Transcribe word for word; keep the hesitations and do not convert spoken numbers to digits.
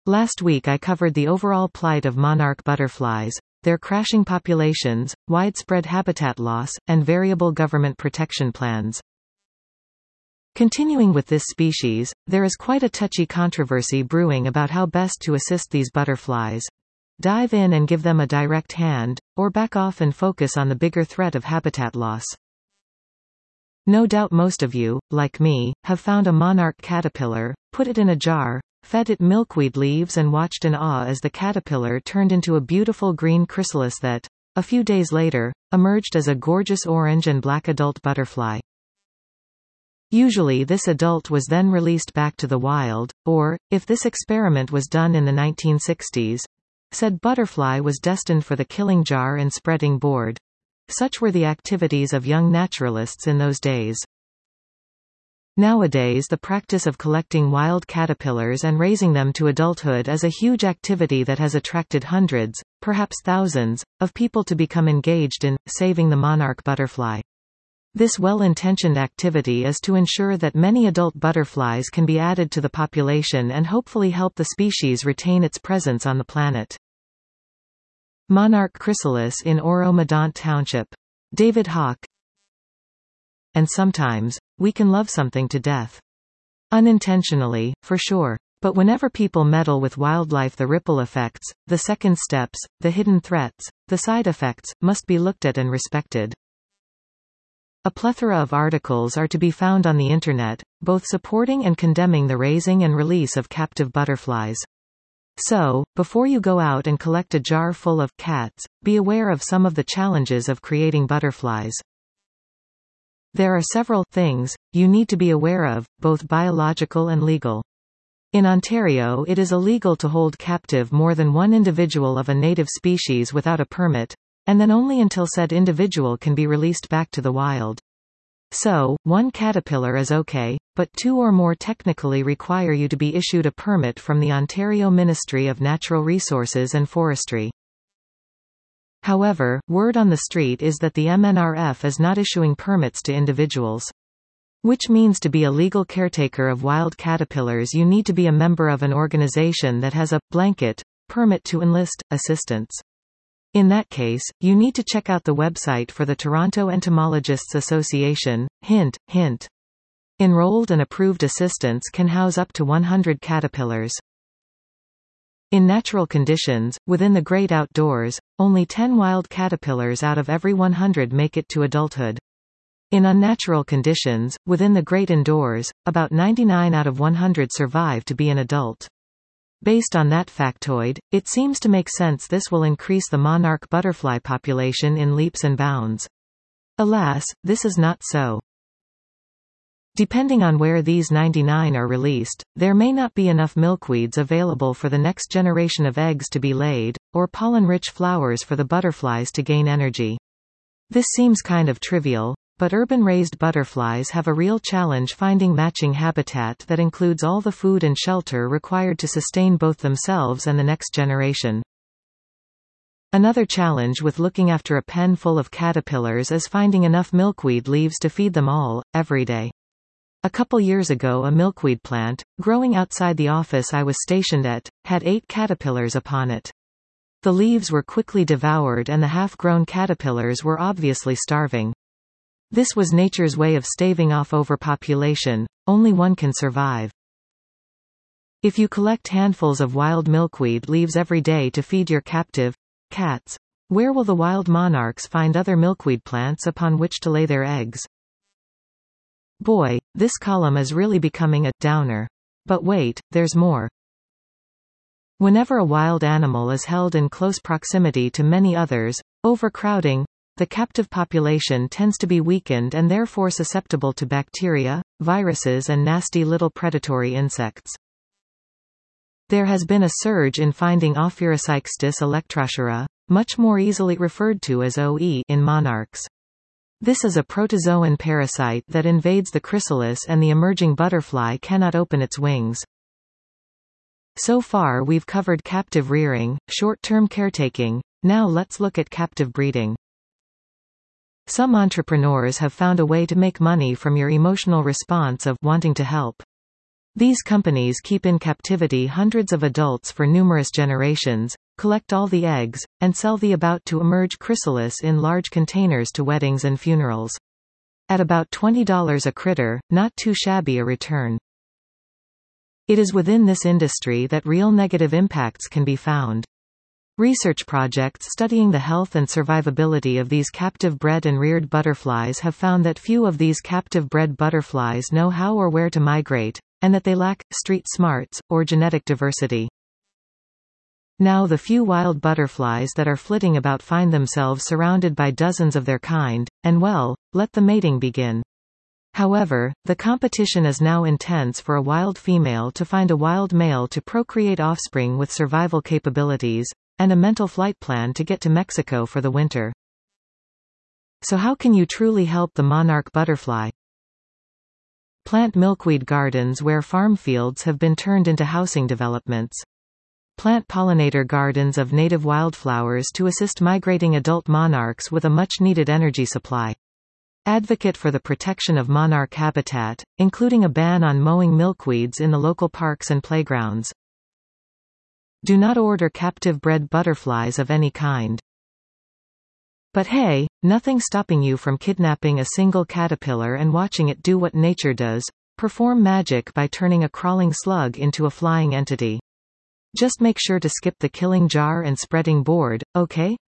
Last week I covered the overall plight of monarch butterflies, their crashing populations, widespread habitat loss, and variable government protection plans. Continuing with this species, there is quite a touchy controversy brewing about how best to assist these butterflies. Dive in and give them a direct hand, or back off and focus on the bigger threat of habitat loss. No doubt most of you, like me, have found a monarch caterpillar, put it in a jar, fed it milkweed leaves and watched in awe as the caterpillar turned into a beautiful green chrysalis that, a few days later, emerged as a gorgeous orange and black adult butterfly. Usually this adult was then released back to the wild, or, if this experiment was done in the nineteen sixties, said butterfly was destined for the killing jar and spreading board. Such were the activities of young naturalists in those days. Nowadays the practice of collecting wild caterpillars and raising them to adulthood is a huge activity that has attracted hundreds, perhaps thousands, of people to become engaged in saving the monarch butterfly. This well-intentioned activity is to ensure that many adult butterflies can be added to the population and hopefully help the species retain its presence on the planet. Monarch chrysalis in Oro-Medonte Township. David Hawk. And sometimes, we can love something to death. Unintentionally, for sure. But whenever people meddle with wildlife, the ripple effects, the second steps, the hidden threats, the side effects, must be looked at and respected. A plethora of articles are to be found on the Internet, both supporting and condemning the raising and release of captive butterflies. So, before you go out and collect a jar full of cats, be aware of some of the challenges of creating butterflies. There are several things you need to be aware of, both biological and legal. In Ontario, it is illegal to hold captive more than one individual of a native species without a permit, and then only until said individual can be released back to the wild. So, one caterpillar is okay, but two or more technically require you to be issued a permit from the Ontario Ministry of Natural Resources and Forestry. However, word on the street is that the M N R F is not issuing permits to individuals. Which means to be a legal caretaker of wild caterpillars you need to be a member of an organization that has a blanket permit to enlist assistance. In that case, you need to check out the website for the Toronto Entomologists Association. Hint, hint. Enrolled and approved assistants can house up to one hundred caterpillars. In natural conditions, within the great outdoors, only ten wild caterpillars out of every one hundred make it to adulthood. In unnatural conditions, within the great indoors, about ninety-nine out of one hundred survive to be an adult. Based on that factoid, it seems to make sense this will increase the monarch butterfly population in leaps and bounds. Alas, this is not so. Depending on where these ninety-nine are released, there may not be enough milkweeds available for the next generation of eggs to be laid, or pollen-rich flowers for the butterflies to gain energy. This seems kind of trivial, but urban-raised butterflies have a real challenge finding matching habitat that includes all the food and shelter required to sustain both themselves and the next generation. Another challenge with looking after a pen full of caterpillars is finding enough milkweed leaves to feed them all, every day. A couple years ago, a milkweed plant, growing outside the office I was stationed at, had eight caterpillars upon it. The leaves were quickly devoured and the half-grown caterpillars were obviously starving. This was nature's way of staving off overpopulation. Only one can survive. If you collect handfuls of wild milkweed leaves every day to feed your captive cats, where will the wild monarchs find other milkweed plants upon which to lay their eggs? Boy, this column is really becoming a downer. But wait, there's more. Whenever a wild animal is held in close proximity to many others, overcrowding, the captive population tends to be weakened and therefore susceptible to bacteria, viruses and nasty little predatory insects. There has been a surge in finding Ophiurocyctis electrochira, much more easily referred to as O E, in monarchs. This is a protozoan parasite that invades the chrysalis and the emerging butterfly cannot open its wings. So far we've covered captive rearing, short-term caretaking, now let's look at captive breeding. Some entrepreneurs have found a way to make money from your emotional response of wanting to help. These companies keep in captivity hundreds of adults for numerous generations, collect all the eggs, and sell the about to emerge chrysalis in large containers to weddings and funerals. At about twenty dollars a critter, not too shabby a return. It is within this industry that real negative impacts can be found. Research projects studying the health and survivability of these captive-bred and reared butterflies have found that few of these captive-bred butterflies know how or where to migrate, and that they lack street smarts or genetic diversity. Now the few wild butterflies that are flitting about find themselves surrounded by dozens of their kind, and well, let the mating begin. However, the competition is now intense for a wild female to find a wild male to procreate offspring with survival capabilities, and a mental flight plan to get to Mexico for the winter. So how can you truly help the monarch butterfly? Plant milkweed gardens where farm fields have been turned into housing developments. Plant pollinator gardens of native wildflowers to assist migrating adult monarchs with a much-needed energy supply. Advocate for the protection of monarch habitat, including a ban on mowing milkweeds in the local parks and playgrounds. Do not order captive-bred butterflies of any kind. But hey, nothing stopping you from kidnapping a single caterpillar and watching it do what nature does, perform magic by turning a crawling slug into a flying entity. Just make sure to skip the killing jar and spreading board, okay?